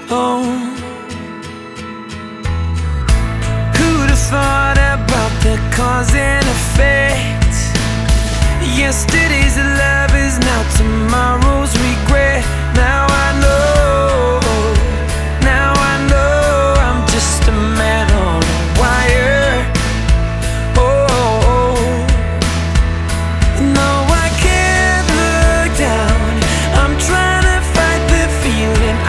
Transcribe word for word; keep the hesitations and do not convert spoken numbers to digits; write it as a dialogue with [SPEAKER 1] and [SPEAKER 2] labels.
[SPEAKER 1] Oh, who'd have thought about the cause and effect? Yesterday's love is now tomorrow.